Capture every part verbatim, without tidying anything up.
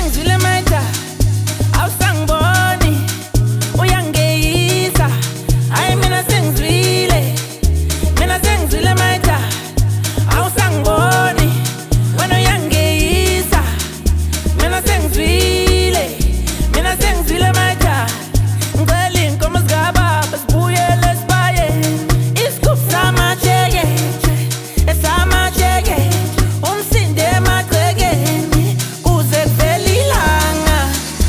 sengizwile maita awusangiboni uyangeyisa hayi mina sengizwile mina sengizwile maita awusangiboni wena uyangeyisa mina sengizwile mina sengizwile maita ngicela inkomo zikababa sibuyele sibaye isigubhu samajeke esamajeke umsinde emagcekeni kuze kuvele ilanga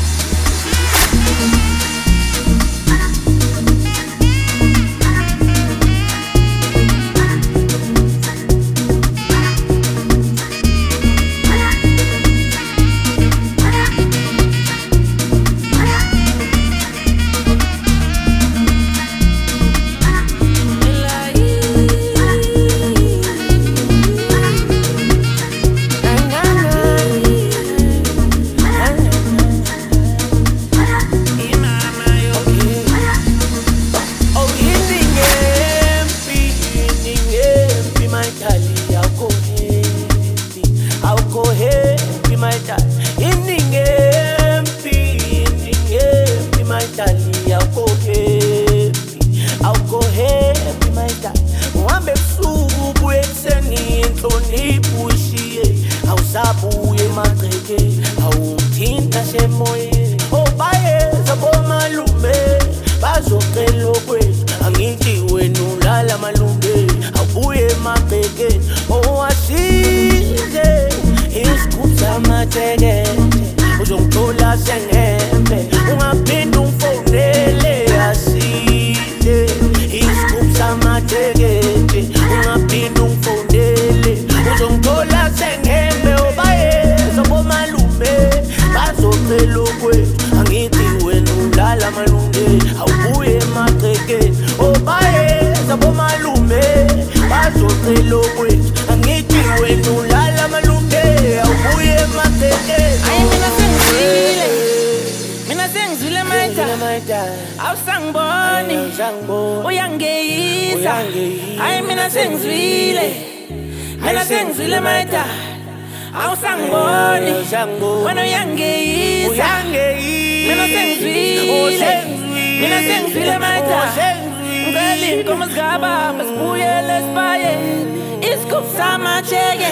awusabuye emagcekeni awumthinta semoyeni obayeza bomalume bazocela okwethu angithi wena ulala malume awubuye emagcekeni owasize isigubhu samajeke uzongithola sengembe ungaphinde ungifowunele asize isigubhu samajeke ungaphinde ungifowunele uzongithola sengembe obayeza bomalume bazocela okwethu angithi wena ulala malunge awubuye emagcekeni obayeza bomalume bazocela okwethu angithi wena ulala malunge awubuye emagcekeni hayi mina sengizwile mina sengizwile maita awusangiboni uyangeyisa hayi mina sengizwile mina sengizwile maita awusangiboni wena uyangeyisa mina sengizwile mina sengizwile maita ngicela inkomo zikababa sibuyele sibaye isigubhu samajeke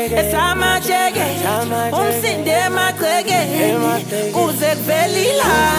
esamajeke umsinde emagcekeni kuze kuvele ilanga